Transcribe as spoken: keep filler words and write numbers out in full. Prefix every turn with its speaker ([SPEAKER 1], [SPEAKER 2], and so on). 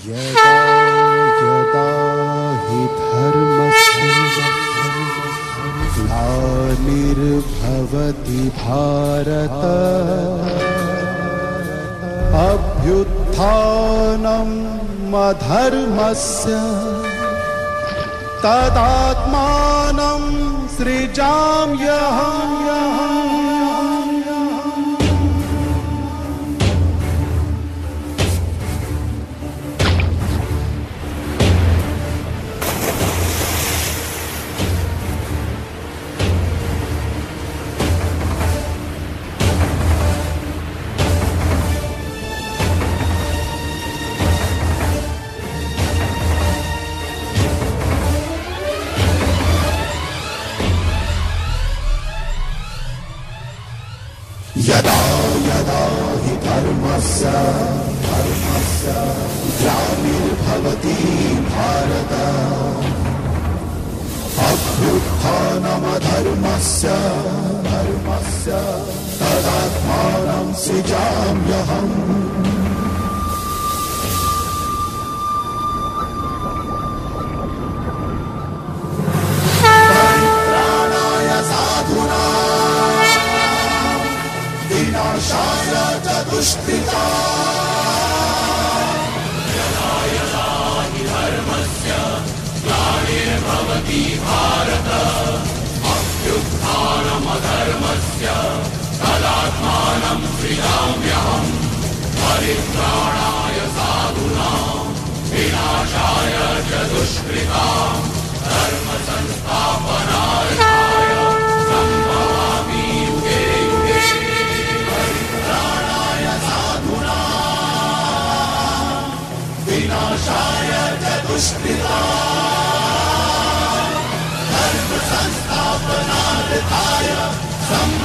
[SPEAKER 1] यदा यदा हि धर्मस्य ग्लानिर्भवति भारत अभ्युत्थानम् अधर्मस्य तदात्मानं सृजाम्यहम्।
[SPEAKER 2] यदा यदा हि धर्मस्य धर्मस्य ग्लानिर्भवति भारत अभ्युत्थानमधर्मस्य धर्मस्य तदात्मानं सृजाम्यहम्। विनाशाय च दुष्कृताम्।
[SPEAKER 3] यदा यदा हि धर्मस्य ग्लानिर्भवति भारत अभ्युत्थानमधर्मस्य तदात्मानं सृजाम्यहम्। परित्राणाय साधूनां विनाशाय च दुष्कृताम् धर्म संस्थापनाय सम्भवामि युगे युगे। विनाशाय च दुष्कृताम् धर्म संस्थापनार्थाय